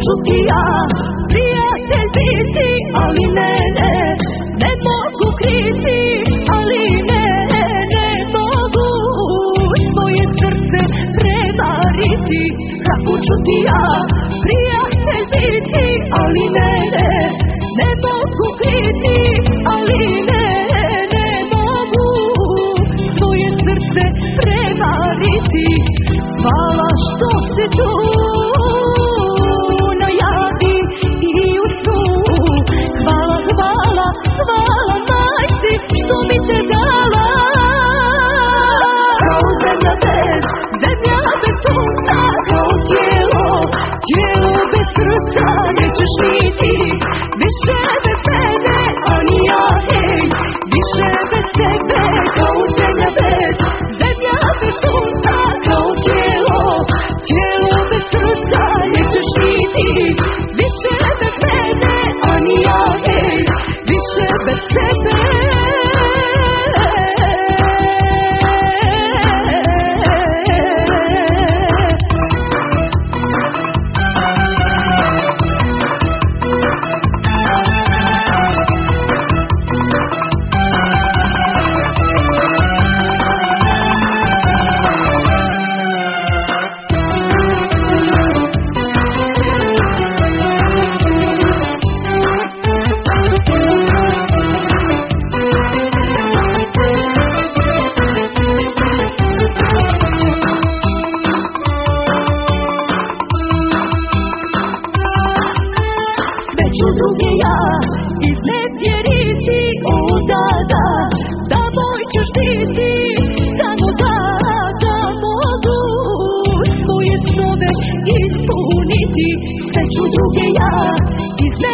ću ti ja prijatelj biti, ali mene ne mogu kriti, ali mene ne mogu svoje srce prevariti. Kako ću ti ja prijatelj biti, ali mene ne mogu kriti, ali mene ne mogu svoje srce prevariti. Hvala što se tu najavi i u snu. Hvala, hvala, hvala majci što mi te dala. Kao zemlja bez sunca, kao tijelo bez srca. Nećeš niti više bez mene, a ni ja, hej, više bez tebe. Kao zemlja bez sunca, kao tijelo bez srca. Nećeš niti više bez mene, a ni ja, hej, više bez tebe. Ću druge ja iznevjeriti odada, da moj ćeš biti, samo da mogu svoje snove ispuniti. Sve ću druge ja iznevjeriti